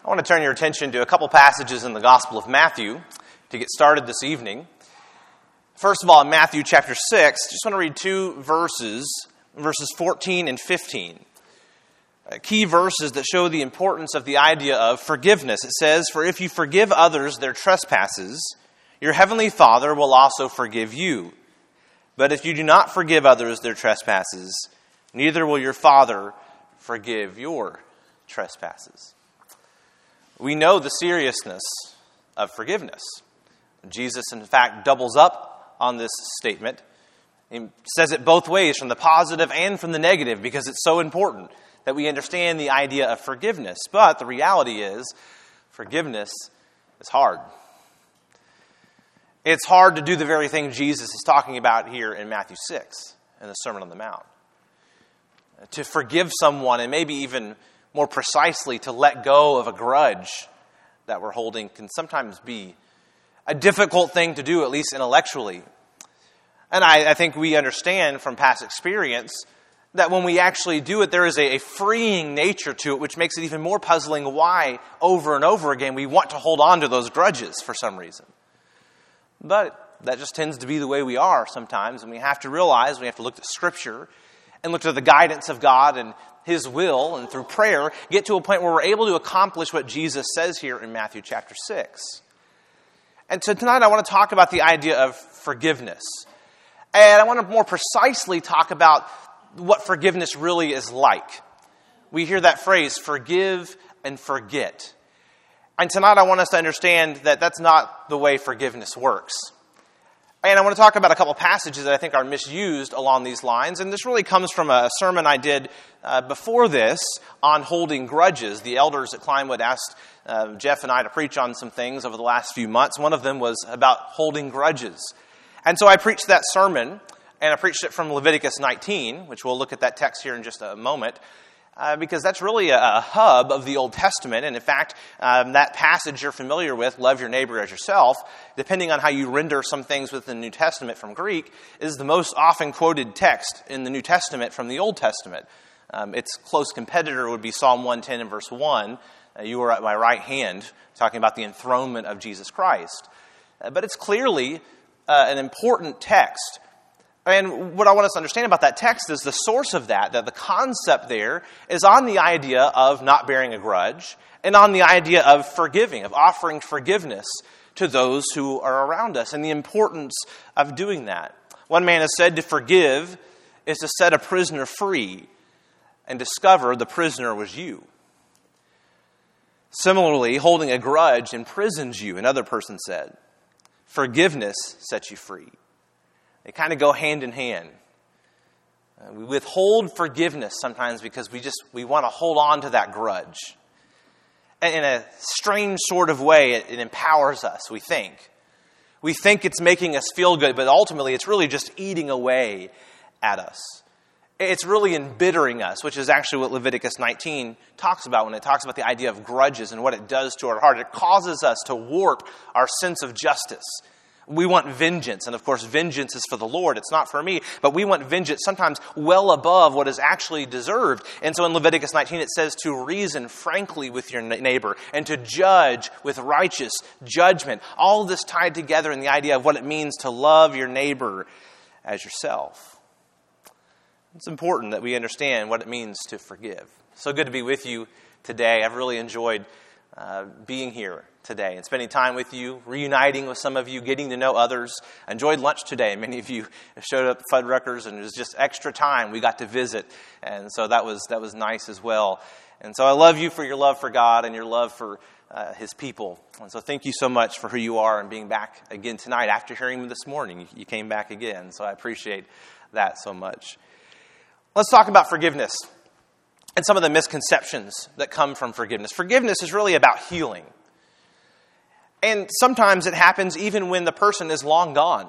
I want to turn your attention to a couple passages in the Gospel of Matthew to get started this evening. First of all, in Matthew chapter 6, just want to read two verses 14 and 15. Key verses that show the importance of the idea of forgiveness. It says, "For if you forgive others their trespasses, your heavenly Father will also forgive you. But if you do not forgive others their trespasses, neither will your Father forgive your trespasses." We know the seriousness of forgiveness. Jesus, in fact, doubles up on this statement. He says it both ways, from the positive and from the negative, because it's so important that we understand the idea of forgiveness. But the reality is, forgiveness is hard. It's hard to do the very thing Jesus is talking about here in Matthew 6, in the Sermon on the Mount. To forgive someone, and maybe even more precisely, to let go of a grudge that we're holding, can sometimes be a difficult thing to do, at least intellectually. And I think we understand from past experience that when we actually do it, there is a freeing nature to it, which makes it even more puzzling why, over and over again, we want to hold on to those grudges for some reason. But that just tends to be the way we are sometimes, and we have to realize, we have to look at Scripture and look to the guidance of God and His will, and through prayer, get to a point where we're able to accomplish what Jesus says here in Matthew chapter 6. And so tonight I want to talk about the idea of forgiveness. And I want to more precisely talk about what forgiveness really is like. We hear that phrase, forgive and forget. And tonight I want us to understand that that's not the way forgiveness works. And I want to talk about a couple passages that I think are misused along these lines. And this really comes from a sermon I did before this on holding grudges. The elders at Kleinwood asked Jeff and I to preach on some things over the last few months. One of them was about holding grudges. And so I preached that sermon, and I preached it from Leviticus 19, which we'll look at that text here in just a moment. Because that's really a hub of the Old Testament. And in fact, that passage you're familiar with, love your neighbor as yourself, depending on how you render some things within the New Testament from Greek, is the most often quoted text in the New Testament from the Old Testament. Its close competitor would be Psalm 110 and verse 1. You are at my right hand, talking about the enthronement of Jesus Christ. But it's clearly an important text. And what I want us to understand about that text is the source of that the concept there is on the idea of not bearing a grudge and on the idea of forgiving, of offering forgiveness to those who are around us, and the importance of doing that. One man has said to forgive is to set a prisoner free and discover the prisoner was you. Similarly, holding a grudge imprisons you, another person said. Forgiveness sets you free. They kind of go hand in hand. We withhold forgiveness sometimes because we want to hold on to that grudge. And in a strange sort of way, it empowers us, we think. We think it's making us feel good, but ultimately it's really just eating away at us. It's really embittering us, which is actually what Leviticus 19 talks about when it talks about the idea of grudges and what it does to our heart. It causes us to warp our sense of justice. We want vengeance, and of course vengeance is for the Lord, it's not for me, but we want vengeance sometimes well above what is actually deserved. And so in Leviticus 19 it says to reason frankly with your neighbor and to judge with righteous judgment. All this tied together in the idea of what it means to love your neighbor as yourself. It's important that we understand what it means to forgive. So good to be with you today. I've really enjoyed being here today and spending time with you, reuniting with some of you, getting to know others. I enjoyed lunch today. Many of you showed up at Fuddruckers, and it was just extra time we got to visit, and so that was nice as well. And so I love you for your love for God and your love for His people. And so thank you so much for who you are and being back again tonight. After hearing me this morning, you came back again, so I appreciate that so much. Let's talk about forgiveness and some of the misconceptions that come from forgiveness. Forgiveness is really about healing. And sometimes it happens even when the person is long gone.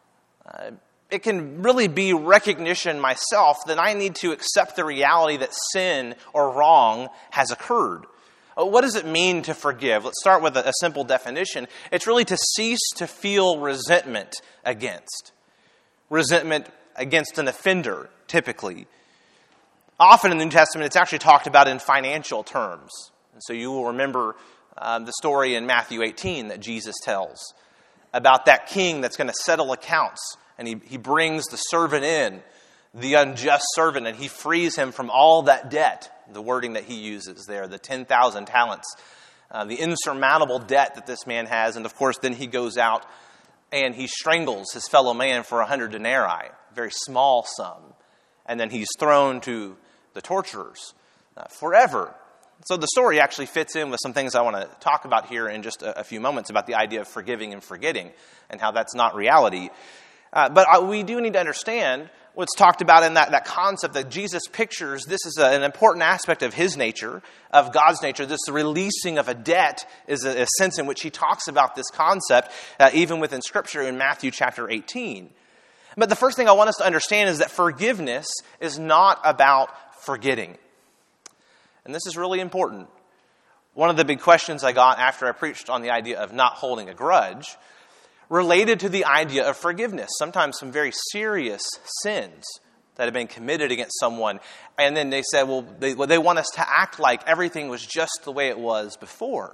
It can really be recognition myself that I need to accept the reality that sin or wrong has occurred. What does it mean to forgive? Let's start with a simple definition. It's really to cease to feel resentment against. Resentment against an offender, typically. Often in the New Testament, it's actually talked about in financial terms. So you will remember the story in Matthew 18 that Jesus tells about that king that's going to settle accounts. And he brings the servant in, the unjust servant, and he frees him from all that debt. The wording that he uses there, the 10,000 talents, the insurmountable debt that this man has. And of course, then he goes out and he strangles his fellow man for 100 denarii, a very small sum. And then he's thrown to the torturers forever. So the story actually fits in with some things I want to talk about here in just a few moments about the idea of forgiving and forgetting and how that's not reality. But we do need to understand what's talked about in that concept that Jesus pictures. This is an important aspect of his nature, of God's nature. This releasing of a debt is a sense in which he talks about this concept, even within Scripture in Matthew chapter 18. But the first thing I want us to understand is that forgiveness is not about forgetting. And this is really important. One of the big questions I got after I preached on the idea of not holding a grudge related to the idea of forgiveness. Sometimes some very serious sins that have been committed against someone. And then they said, well, they want us to act like everything was just the way it was before.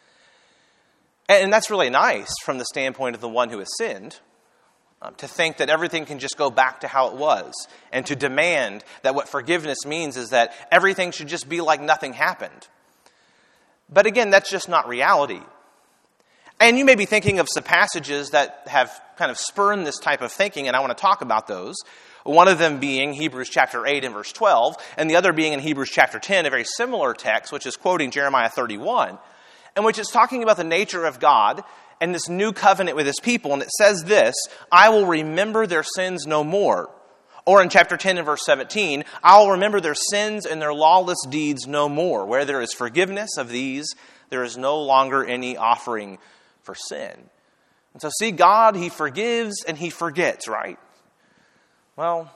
And that's really nice from the standpoint of the one who has sinned, to think that everything can just go back to how it was, and to demand that what forgiveness means is that everything should just be like nothing happened. But again, that's just not reality. And you may be thinking of some passages that have kind of spurned this type of thinking, and I want to talk about those. One of them being Hebrews chapter 8 and verse 12, and the other being in Hebrews chapter 10, a very similar text, which is quoting Jeremiah 31, and which is talking about the nature of God and this new covenant with his people. And it says this, I will remember their sins no more. Or in chapter 10 and verse 17, I will remember their sins and their lawless deeds no more. Where there is forgiveness of these, there is no longer any offering for sin. And so see, God, he forgives and he forgets, right? Well,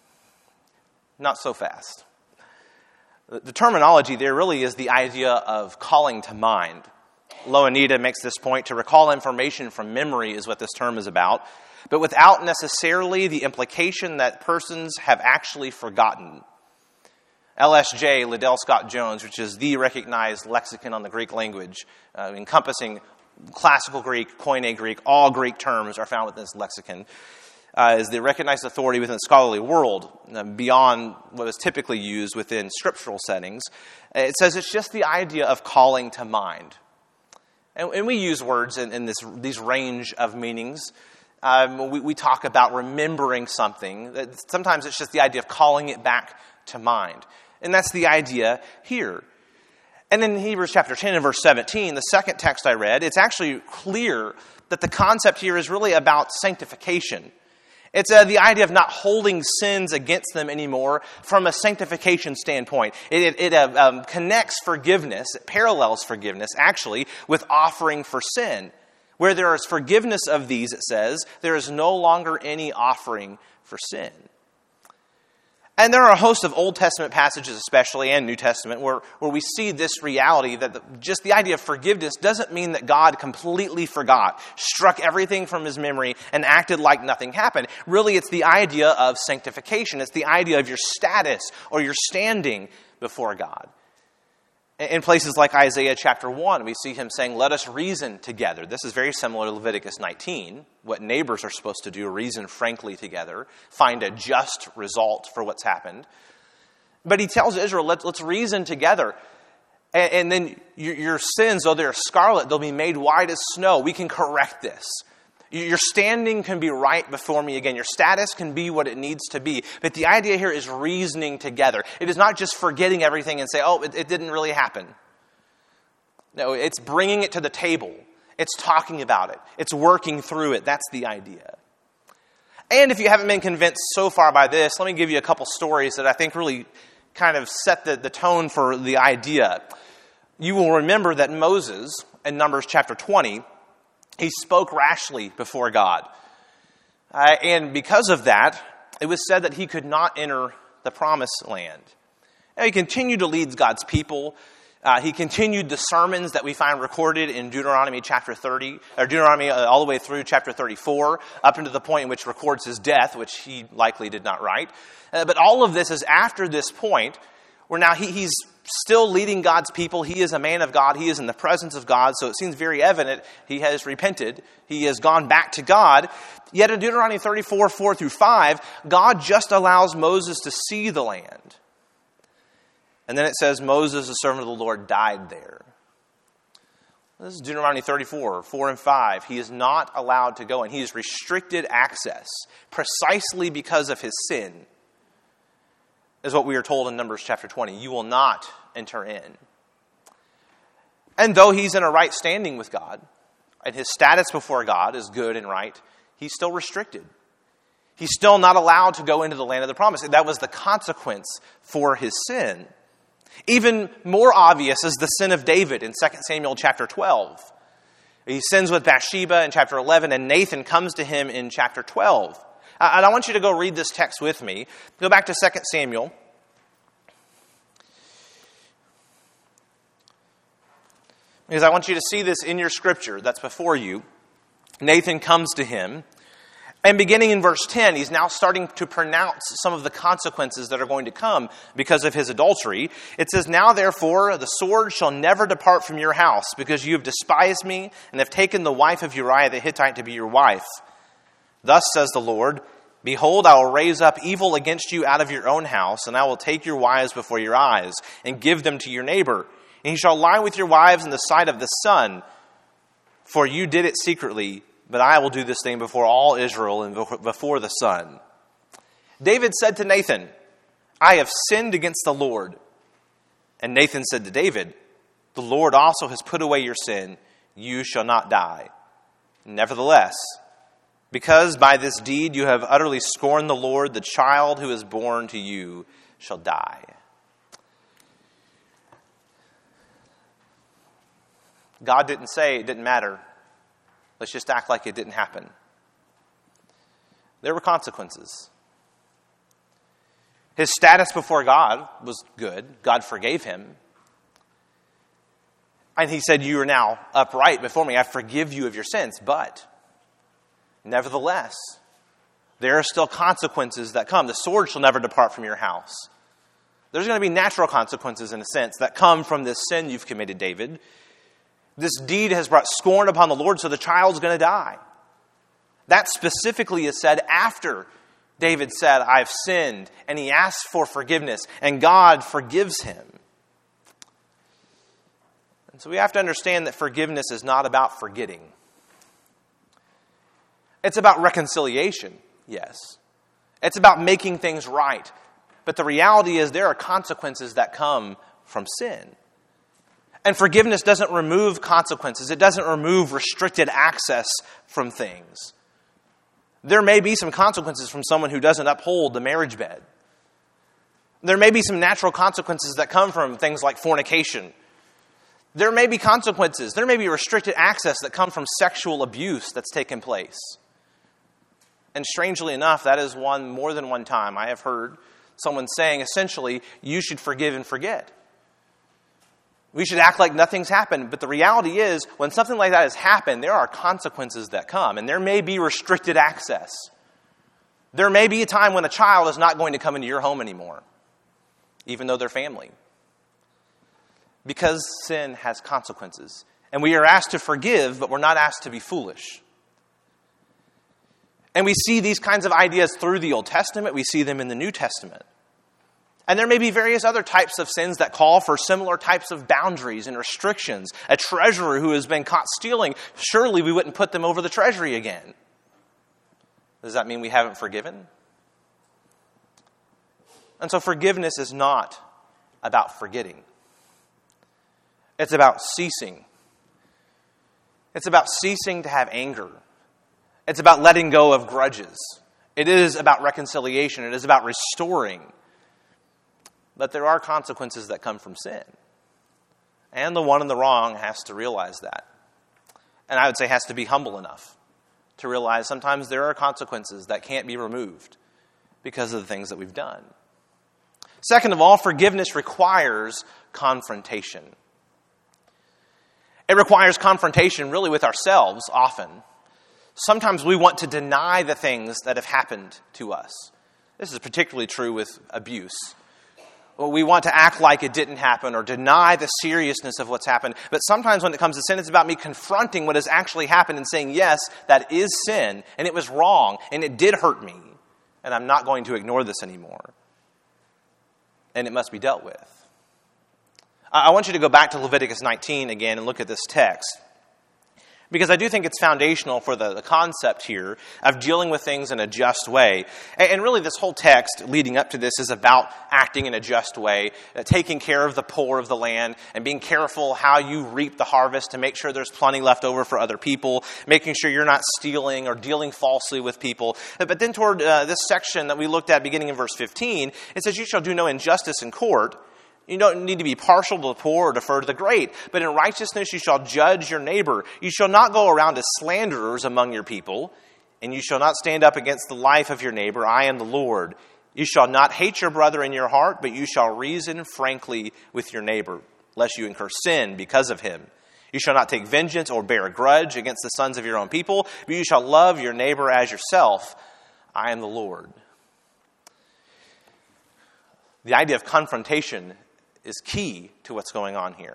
not so fast. The terminology there really is the idea of calling to mind. Louw-Nida makes this point: to recall information from memory is what this term is about, but without necessarily the implication that persons have actually forgotten. LSJ, Liddell Scott Jones, which is the recognized lexicon on the Greek language, encompassing classical Greek, Koine Greek, all Greek terms are found within this lexicon, is the recognized authority within the scholarly world, beyond what is typically used within scriptural settings. It says it's just the idea of calling to mind. And we use words in these range of meanings. We talk about remembering something. Sometimes it's just the idea of calling it back to mind. And that's the idea here. And in Hebrews chapter 10 and verse 17, the second text I read, it's actually clear that the concept here is really about sanctification. It's the idea of not holding sins against them anymore from a sanctification standpoint. It connects forgiveness, it parallels forgiveness, actually, with offering for sin. Where there is forgiveness of these, it says, there is no longer any offering for sin. And there are a host of Old Testament passages especially, and New Testament, where we see this reality that just the idea of forgiveness doesn't mean that God completely forgot, struck everything from his memory, and acted like nothing happened. Really, it's the idea of sanctification. It's the idea of your status or your standing before God. In places like Isaiah chapter 1, we see him saying, let us reason together. This is very similar to Leviticus 19, what neighbors are supposed to do, reason frankly together, find a just result for what's happened. But he tells Israel, let's reason together. And then your sins, though they're scarlet, they'll be made white as snow. We can correct this. Your standing can be right before me again. Your status can be what it needs to be. But the idea here is reasoning together. It is not just forgetting everything and say, oh, it didn't really happen. No, it's bringing it to the table. It's talking about it. It's working through it. That's the idea. And if you haven't been convinced so far by this, let me give you a couple stories that I think really kind of set the tone for the idea. You will remember that Moses, in Numbers chapter 20, he spoke rashly before God. And because of that, it was said that he could not enter the promised land. Now, he continued to lead God's people. He continued the sermons that we find recorded in Deuteronomy chapter 30, or Deuteronomy all the way through chapter 34, up into the point in which records his death, which he likely did not write. But all of this is after this point where now he's still leading God's people. He is a man of God. He is in the presence of God. So it seems very evident he has repented. He has gone back to God. Yet in Deuteronomy 34, 4 through 5, God just allows Moses to see the land. And then it says Moses, the servant of the Lord, died there. This is Deuteronomy 34, 4 and 5. He is not allowed to go in. He is restricted access precisely because of his sin, is what we are told in Numbers chapter 20. You will not enter in. And though he's in a right standing with God, and his status before God is good and right, he's still restricted. He's still not allowed to go into the land of the promise. That was the consequence for his sin. Even more obvious is the sin of David in 2 Samuel chapter 12. He sins with Bathsheba in chapter 11, and Nathan comes to him in chapter 12. And I want you to go read this text with me. Go back to 2 Samuel. Because I want you to see this in your scripture that's before you. Nathan comes to him. And beginning in verse 10, he's now starting to pronounce some of the consequences that are going to come because of his adultery. It says, "Now therefore the sword shall never depart from your house, because you have despised me and have taken the wife of Uriah the Hittite to be your wife. Thus says the Lord, behold, I will raise up evil against you out of your own house, and I will take your wives before your eyes and give them to your neighbor. And he shall lie with your wives in the sight of the sun, for you did it secretly, but I will do this thing before all Israel and before the sun." David said to Nathan, "I have sinned against the Lord." And Nathan said to David, "The Lord also has put away your sin. You shall not die. Nevertheless, because by this deed you have utterly scorned the Lord, the child who is born to you shall die." God didn't say it didn't matter. Let's just act like it didn't happen. There were consequences. His status before God was good. God forgave him. And he said, "You are now upright before me. I forgive you of your sins." But, nevertheless, there are still consequences that come. The sword shall never depart from your house. There's going to be natural consequences, in a sense, that come from this sin you've committed, David. This deed has brought scorn upon the Lord, so the child's going to die. That specifically is said after David said, "I've sinned," and he asks for forgiveness, and God forgives him. And so we have to understand that forgiveness is not about forgetting. It's about reconciliation, yes. It's about making things right. But the reality is there are consequences that come from sin. And forgiveness doesn't remove consequences. It doesn't remove restricted access from things. There may be some consequences from someone who doesn't uphold the marriage bed. There may be some natural consequences that come from things like fornication. There may be consequences. There may be restricted access that come from sexual abuse that's taken place. And strangely enough, that is more than one time I have heard someone saying, essentially, you should forgive and forget. We should act like nothing's happened. But the reality is, when something like that has happened, there are consequences that come. And there may be restricted access. There may be a time when a child is not going to come into your home anymore, even though they're family. Because sin has consequences. And we are asked to forgive, but we're not asked to be foolish. And we see these kinds of ideas through the Old Testament. We see them in the New Testament. And there may be various other types of sins that call for similar types of boundaries and restrictions. A treasurer who has been caught stealing, surely we wouldn't put them over the treasury again. Does that mean we haven't forgiven? And so forgiveness is not about forgetting. It's about ceasing. It's about ceasing to have anger. It's about letting go of grudges. It is about reconciliation. It is about restoring. But there are consequences that come from sin. And the one in the wrong has to realize that. And I would say has to be humble enough to realize sometimes there are consequences that can't be removed because of the things that we've done. Second of all, forgiveness requires confrontation. It requires confrontation really with ourselves often. Sometimes we want to deny the things that have happened to us. This is particularly true with abuse. We want to act like it didn't happen or deny the seriousness of what's happened. But sometimes when it comes to sin, it's about me confronting what has actually happened and saying, yes, that is sin, and it was wrong, and it did hurt me, and I'm not going to ignore this anymore. And it must be dealt with. I want you to go back to Leviticus 19 again and look at this text, because I do think it's foundational for the concept here of dealing with things in a just way. And really this whole text leading up to this is about acting in a just way, taking care of the poor of the land, and being careful how you reap the harvest to make sure there's plenty left over for other people, making sure you're not stealing or dealing falsely with people. But then toward this section that we looked at beginning in verse 15, it says, you shall do no injustice in court. You don't need to be partial to the poor or defer to the great. But in righteousness you shall judge your neighbor. You shall not go around as slanderers among your people, and you shall not stand up against the life of your neighbor. I am the Lord. You shall not hate your brother in your heart, but you shall reason frankly with your neighbor, lest you incur sin because of him. You shall not take vengeance or bear a grudge against the sons of your own people, but you shall love your neighbor as yourself. I am the Lord. The idea of confrontation is key to what's going on here.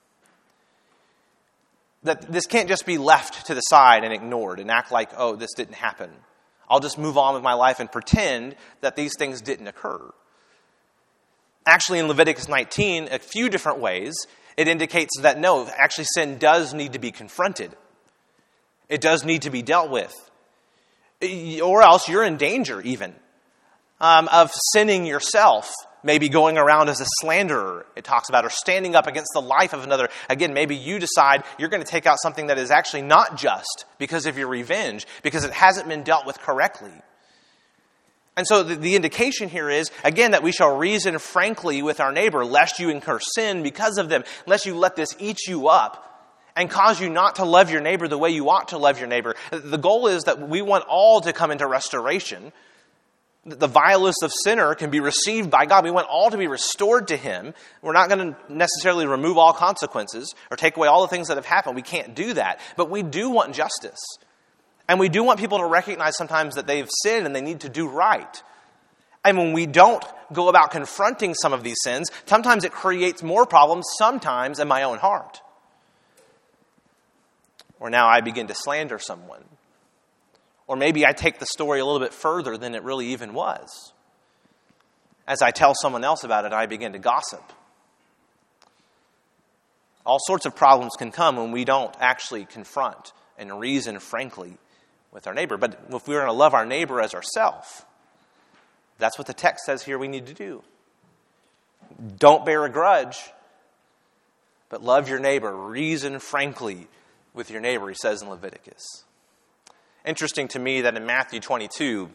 That this can't just be left to the side and ignored and act like, oh, this didn't happen. I'll just move on with my life and pretend that these things didn't occur. Actually, in Leviticus 19, a few different ways, it indicates that no, actually sin does need to be confronted. It does need to be dealt with. Or else you're in danger even of sinning yourself. Maybe going around as a slanderer, it talks about, or standing up against the life of another. Again, maybe you decide you're going to take out something that is actually not just because of your revenge, because it hasn't been dealt with correctly. And so the indication here is, again, that we shall reason frankly with our neighbor, lest you incur sin because of them, lest you let this eat you up and cause you not to love your neighbor the way you ought to love your neighbor. The goal is that we want all to come into restoration. The vilest of sinner can be received by God. We want all to be restored to Him. We're not going to necessarily remove all consequences or take away all the things that have happened. We can't do that. But we do want justice. And we do want people to recognize sometimes that they've sinned and they need to do right. And when we don't go about confronting some of these sins, sometimes it creates more problems, sometimes in my own heart. Or now I begin to slander someone. Or maybe I take the story a little bit further than it really even was. As I tell someone else about it, I begin to gossip. All sorts of problems can come when we don't actually confront and reason frankly with our neighbor. But if we're going to love our neighbor as ourselves, that's what the text says here we need to do. Don't bear a grudge, but love your neighbor. Reason frankly with your neighbor, he says in Leviticus. Interesting to me that in Matthew 22,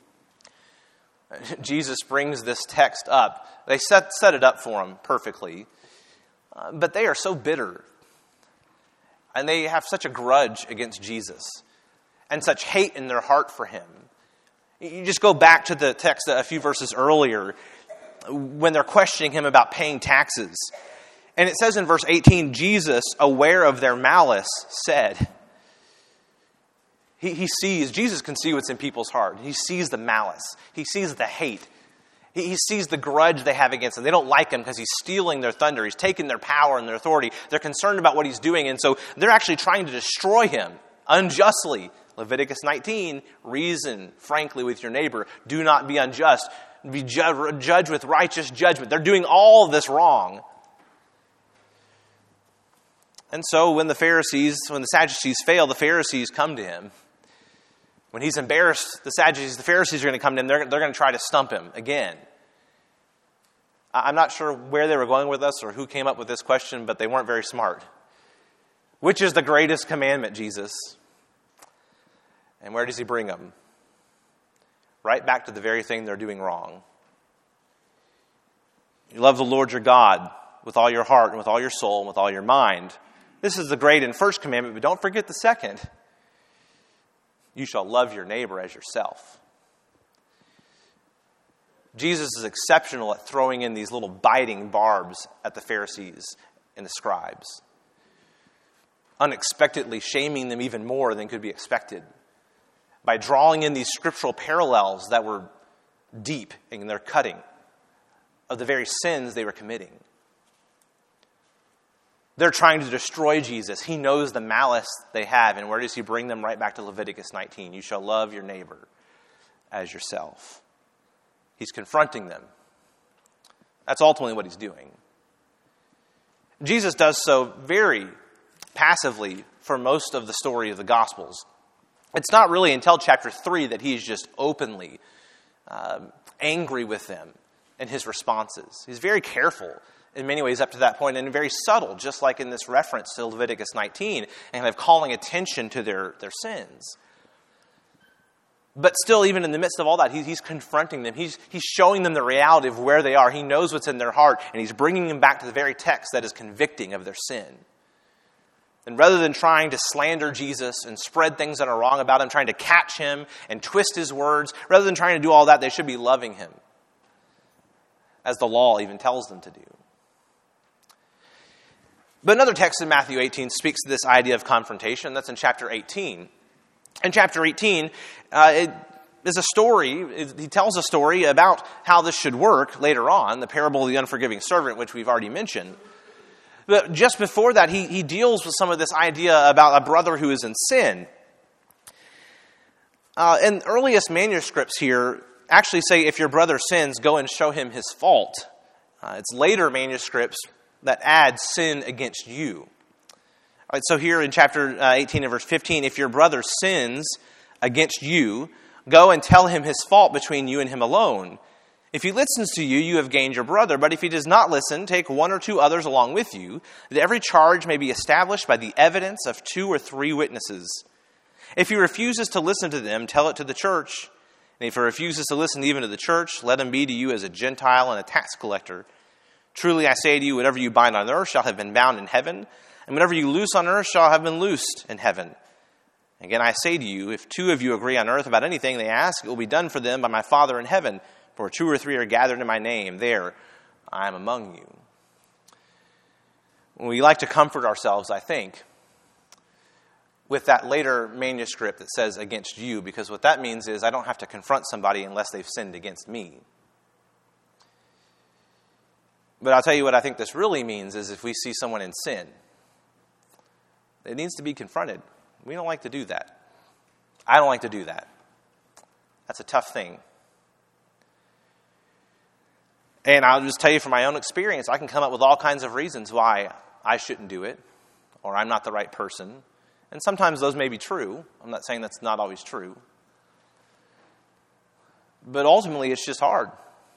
Jesus brings this text up. They set it up for him perfectly. But they are so bitter. And they have such a grudge against Jesus. And such hate in their heart for him. You just go back to the text a few verses earlier when they're questioning him about paying taxes. And it says in verse 18, Jesus, aware of their malice, said... He sees, Jesus can see what's in people's heart. He sees the malice. He sees the hate. He sees the grudge they have against him. They don't like him because he's stealing their thunder. He's taking their power and their authority. They're concerned about what he's doing. And so they're actually trying to destroy him unjustly. Leviticus 19, reason frankly with your neighbor. Do not be unjust. Be judged with righteous judgment. They're doing all of this wrong. And so when the Sadducees fail, the Pharisees come to him. When he's embarrassed, the Sadducees, the Pharisees are going to come to him. They're going to try to stump him again. I'm not sure where they were going with us or who came up with this question, but they weren't very smart. Which is the greatest commandment, Jesus? And where does he bring them? Right back to the very thing they're doing wrong. You love the Lord your God with all your heart and with all your soul and with all your mind. This is the great and first commandment, but don't forget the second. You shall love your neighbor as yourself. Jesus is exceptional at throwing in these little biting barbs at the Pharisees and the scribes, unexpectedly shaming them even more than could be expected by drawing in these scriptural parallels that were deep and they're cutting of the very sins they were committing. They're trying to destroy Jesus. He knows the malice they have. And where does he bring them? Right back to Leviticus 19. You shall love your neighbor as yourself. He's confronting them. That's ultimately what he's doing. Jesus does so very passively for most of the story of the Gospels. It's not really until chapter 3 that he's just openly angry with them in his responses. He's very careful in many ways up to that point, and very subtle, just like in this reference to Leviticus 19, and kind of calling attention to their sins. But still, even in the midst of all that, he's confronting them. He's showing them the reality of where they are. He knows what's in their heart, and he's bringing them back to the very text that is convicting of their sin. And rather than trying to slander Jesus and spread things that are wrong about him, trying to catch him and twist his words, rather than trying to do all that, they should be loving him, as the law even tells them to do. But another text in Matthew 18 speaks to this idea of confrontation. That's in chapter 18. In chapter 18, it is a story. He tells a story about how this should work later on, the parable of the unforgiving servant, which we've already mentioned. But just before that, he deals with some of this idea about a brother who is in sin. And earliest manuscripts here actually say, if your brother sins, go and show him his fault. It's later manuscripts that add sin against you. All right, so here in chapter 18 and verse 15, if your brother sins against you, go and tell him his fault between you and him alone. If he listens to you, you have gained your brother. But if he does not listen, take one or two others along with you, that every charge may be established by the evidence of 2 or 3 witnesses. If he refuses to listen to them, tell it to the church. And if he refuses to listen even to the church, let him be to you as a Gentile and a tax collector. Truly I say to you, whatever you bind on earth shall have been bound in heaven, and whatever you loose on earth shall have been loosed in heaven. Again, I say to you, if 2 of you agree on earth about anything they ask, it will be done for them by my Father in heaven. For 2 or 3 are gathered in my name, there I am among you. We like to comfort ourselves, I think, with that later manuscript that says against you, because what that means is I don't have to confront somebody unless they've sinned against me. But I'll tell you what I think this really means is if we see someone in sin, it needs to be confronted. We don't like to do that. I don't like to do that. That's a tough thing. And I'll just tell you from my own experience, I can come up with all kinds of reasons why I shouldn't do it, or I'm not the right person. And sometimes those may be true. I'm not saying that's not always true. But ultimately, it's just hard.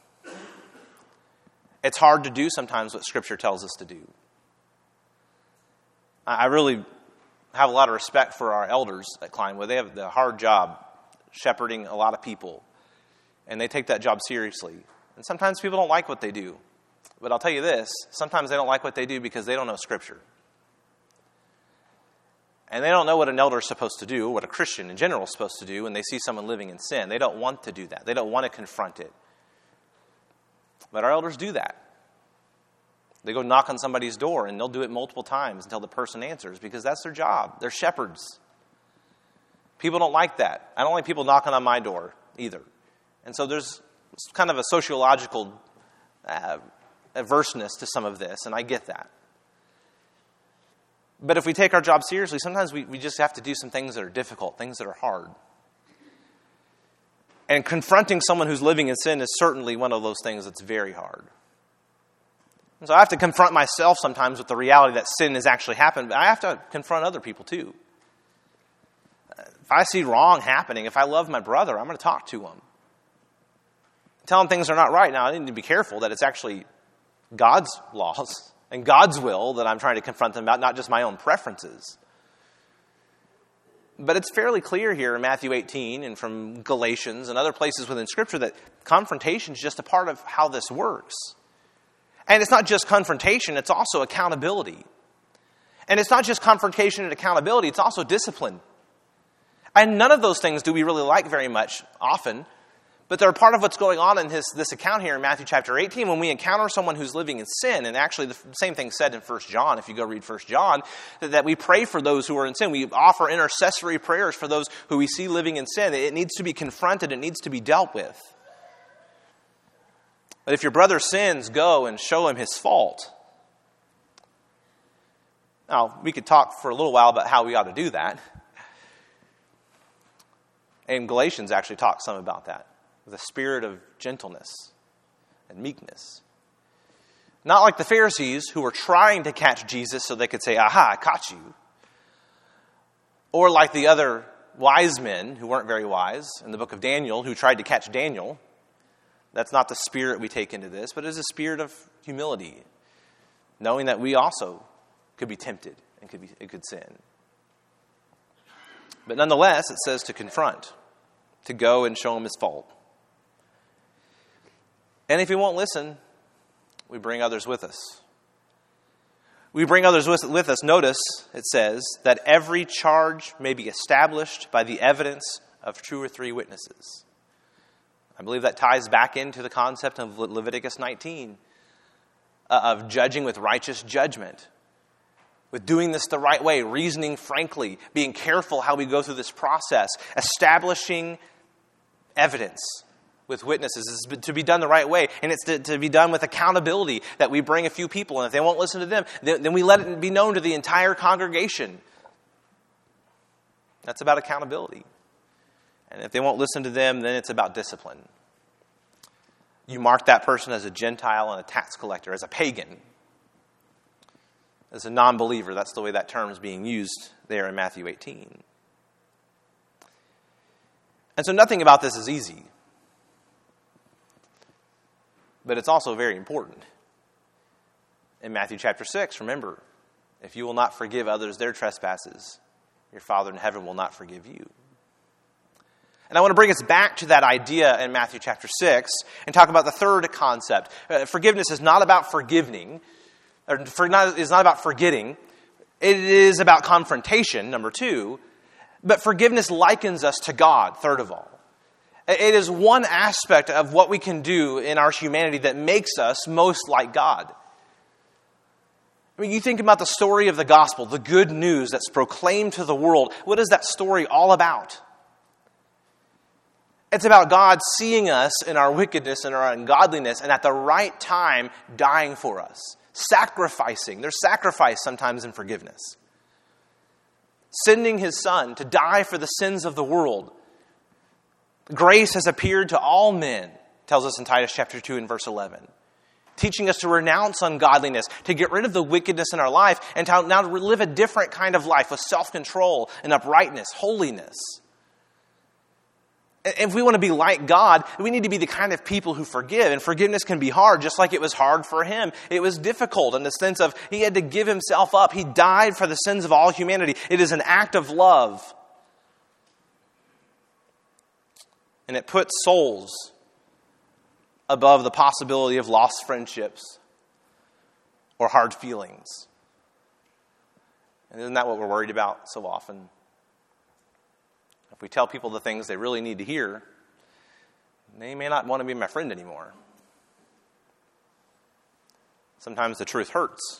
It's hard to do sometimes what Scripture tells us to do. I really have a lot of respect for our elders at Kleinwood. They have the hard job shepherding a lot of people, and they take that job seriously. And sometimes people don't like what they do. But I'll tell you this, sometimes they don't like what they do because they don't know Scripture. And they don't know what an elder is supposed to do, what a Christian in general is supposed to do when they see someone living in sin. They don't want to do that. They don't want to confront it. But our elders do that. They go knock on somebody's door, and they'll do it multiple times until the person answers, because that's their job. They're shepherds. People don't like that. I don't like people knocking on my door either. And so there's kind of a sociological averseness to some of this, and I get that. But if we take our job seriously, sometimes we just have to do some things that are difficult, things that are hard. And confronting someone who's living in sin is certainly one of those things that's very hard. And so I have to confront myself sometimes with the reality that sin has actually happened, but I have to confront other people too. If I see wrong happening, if I love my brother, I'm going to talk to him. Tell him things are not right. Now, I need to be careful that it's actually God's laws and God's will that I'm trying to confront them about, not just my own preferences. But it's fairly clear here in Matthew 18 and from Galatians and other places within Scripture that confrontation is just a part of how this works. And it's not just confrontation, it's also accountability. And it's not just confrontation and accountability, it's also discipline. And none of those things do we really like very much often, but they're part of what's going on in this account here in Matthew chapter 18 when we encounter someone who's living in sin. And actually the same thing said in 1 John, if you go read 1 John, that we pray for those who are in sin. We offer intercessory prayers for those who we see living in sin. It needs to be confronted. It needs to be dealt with. But if your brother sins, go and show him his fault. Now, we could talk for a little while about how we ought to do that. And Galatians actually talks some about that, with a spirit of gentleness and meekness. Not like the Pharisees who were trying to catch Jesus so they could say, aha, I caught you. Or like the other wise men who weren't very wise in the book of Daniel who tried to catch Daniel. That's not the spirit we take into this, but it is a spirit of humility, knowing that we also could be tempted and could sin. But nonetheless, it says to confront, to go and show him his fault. And if he won't listen, we bring others with us. We bring others with us. Notice, it says, that every charge may be established by the evidence of 2 or 3 witnesses. I believe that ties back into the concept of Leviticus 19, of judging with righteous judgment, with doing this the right way, reasoning frankly, being careful how we go through this process, establishing evidence with witnesses is to be done the right way, and it's to be done with accountability, that we bring a few people, and if they won't listen to them, then we let it be known to the entire congregation. That's about accountability. And if they won't listen to them, then it's about discipline. You mark that person as a Gentile and a tax collector, as a pagan, as a non-believer. That's the way that term is being used there in Matthew 18. And so nothing about this is easy. But it's also very important. In Matthew chapter 6, remember, if you will not forgive others their trespasses, your Father in heaven will not forgive you. And I want to bring us back to that idea in Matthew chapter 6 and talk about the third concept. Forgiveness is not about forgiving, or is not about forgetting. It is about confrontation, number 2. But forgiveness likens us to God, third of all. It is one aspect of what we can do in our humanity that makes us most like God. I mean, you think about the story of the gospel, the good news that's proclaimed to the world. What is that story all about? It's about God seeing us in our wickedness and our ungodliness, and at the right time dying for us. Sacrificing. There's sacrifice sometimes in forgiveness. Sending his Son to die for the sins of the world. Grace has appeared to all men, tells us in Titus chapter 2 and verse 11. Teaching us to renounce ungodliness, to get rid of the wickedness in our life, and to now live a different kind of life with self-control and uprightness, holiness. If we want to be like God, we need to be the kind of people who forgive. And forgiveness can be hard, just like it was hard for him. It was difficult in the sense of he had to give himself up. He died for the sins of all humanity. It is an act of love. And it puts souls above the possibility of lost friendships or hard feelings. And isn't that what we're worried about so often? If we tell people the things they really need to hear, they may not want to be my friend anymore. Sometimes the truth hurts.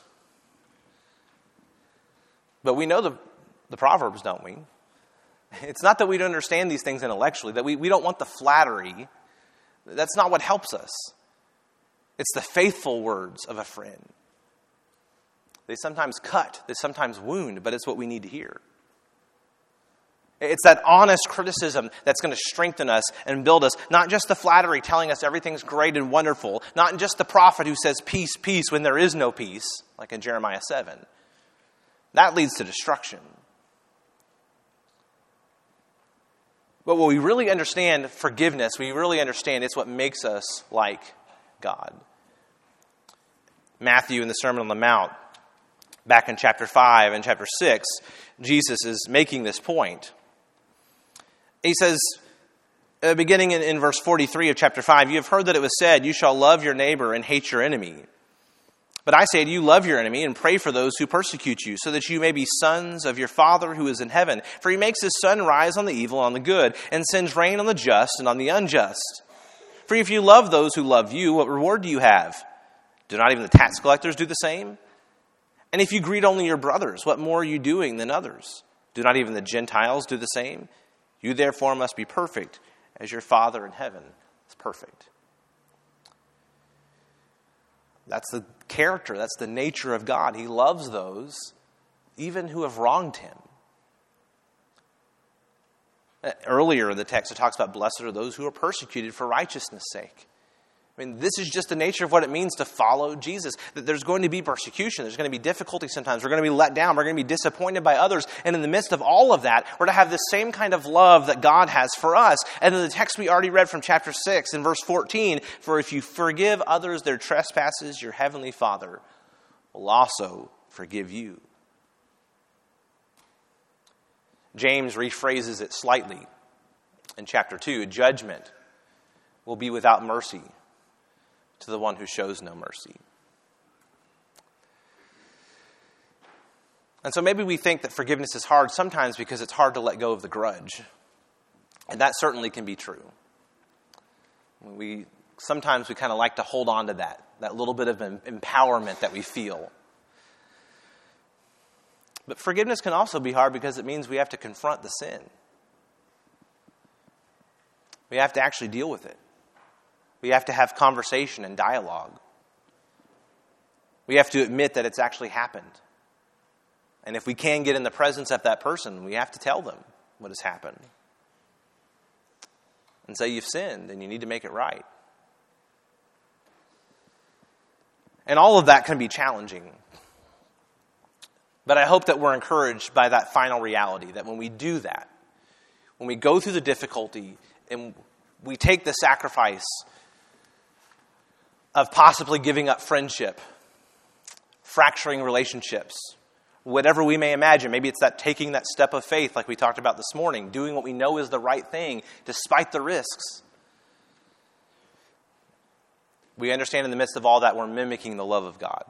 But we know the Proverbs, don't we? It's not that we don't understand these things intellectually, that we don't want the flattery. That's not what helps us. It's the faithful words of a friend. They sometimes cut, they sometimes wound, but it's what we need to hear. It's that honest criticism that's going to strengthen us and build us. Not just the flattery telling us everything's great and wonderful. Not just the prophet who says peace, peace when there is no peace, like in Jeremiah 7. That leads to destruction. But when we really understand forgiveness, we really understand it's what makes us like God. Matthew in the Sermon on the Mount, back in chapter 5 and chapter 6, Jesus is making this point. He says, beginning in verse 43 of chapter 5, you have heard that it was said, you shall love your neighbor and hate your enemy. But I say to you, love your enemy and pray for those who persecute you, so that you may be sons of your Father who is in heaven. For he makes his sun rise on the evil and on the good, and sends rain on the just and on the unjust. For if you love those who love you, what reward do you have? Do not even the tax collectors do the same? And if you greet only your brothers, what more are you doing than others? Do not even the Gentiles do the same? You therefore must be perfect, as your Father in heaven is perfect. That's the character, that's the nature of God. He loves those even who have wronged him. Earlier in the text, it talks about blessed are those who are persecuted for righteousness' sake. I mean, this is just the nature of what it means to follow Jesus. That there's going to be persecution. There's going to be difficulty sometimes. We're going to be let down. We're going to be disappointed by others. And in the midst of all of that, we're to have the same kind of love that God has for us. And in the text we already read from chapter 6 in verse 14, for if you forgive others their trespasses, your heavenly Father will also forgive you. James rephrases it slightly in chapter 2. Judgment will be without mercy to the one who shows no mercy. And so maybe we think that forgiveness is hard sometimes because it's hard to let go of the grudge. And that certainly can be true. Sometimes we kind of like to hold on to that little bit of empowerment that we feel. But forgiveness can also be hard because it means we have to confront the sin. We have to actually deal with it. We have to have conversation and dialogue. We have to admit that it's actually happened. And if we can get in the presence of that person, we have to tell them what has happened. And say you've sinned and you need to make it right. And all of that can be challenging. But I hope that we're encouraged by that final reality, that when we do that, when we go through the difficulty and we take the sacrifice of possibly giving up friendship, fracturing relationships, whatever we may imagine. Maybe it's that taking that step of faith like we talked about this morning, doing what we know is the right thing despite the risks. We understand in the midst of all that we're mimicking the love of God.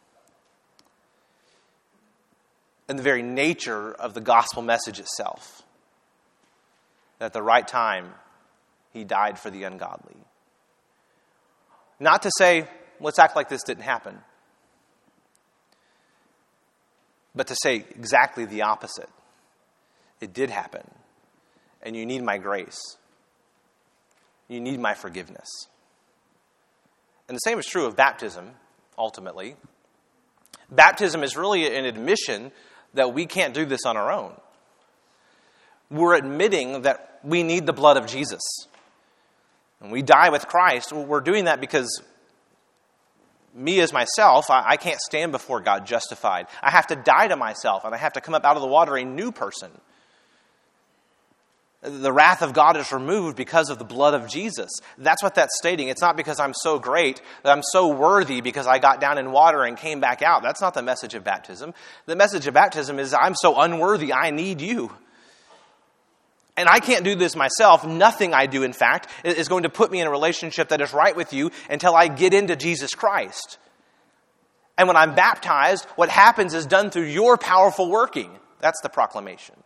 And the very nature of the gospel message itself. That at the right time, he died for the ungodly. Not to say, let's act like this didn't happen. But to say exactly the opposite. It did happen. And you need my grace. You need my forgiveness. And the same is true of baptism, ultimately. Baptism is really an admission that we can't do this on our own. We're admitting that we need the blood of Jesus. When we die with Christ, we're doing that because me as myself, I can't stand before God justified. I have to die to myself, and I have to come up out of the water a new person. The wrath of God is removed because of the blood of Jesus. That's what that's stating. It's not because I'm so great, that I'm so worthy because I got down in water and came back out. That's not the message of baptism. The message of baptism is I'm so unworthy, I need you. And I can't do this myself. Nothing I do, in fact, is going to put me in a relationship that is right with you until I get into Jesus Christ. And when I'm baptized, what happens is done through your powerful working. That's the proclamation.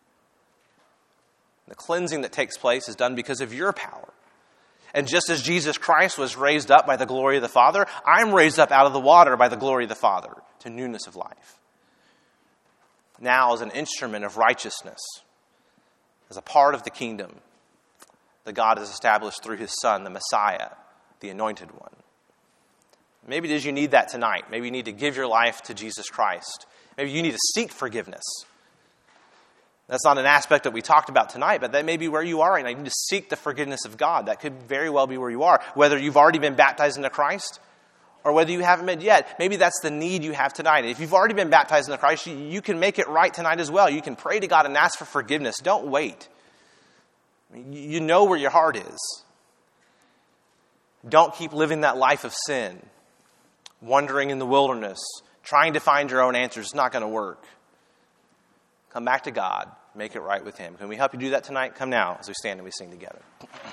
The cleansing that takes place is done because of your power. And just as Jesus Christ was raised up by the glory of the Father, I'm raised up out of the water by the glory of the Father to newness of life. Now as an instrument of righteousness, as a part of the kingdom that God has established through his Son, the Messiah, the Anointed One. Maybe it is you need that tonight. Maybe you need to give your life to Jesus Christ. Maybe you need to seek forgiveness. That's not an aspect that we talked about tonight, but that may be where you are right now. You need to seek the forgiveness of God. That could very well be where you are. Whether you've already been baptized into Christ or whether you haven't been yet. Maybe that's the need you have tonight. If you've already been baptized into Christ, you can make it right tonight as well. You can pray to God and ask for forgiveness. Don't wait. You know where your heart is. Don't keep living that life of sin, wandering in the wilderness, trying to find your own answers. It's not going to work. Come back to God. Make it right with him. Can we help you do that tonight? Come now as we stand and we sing together.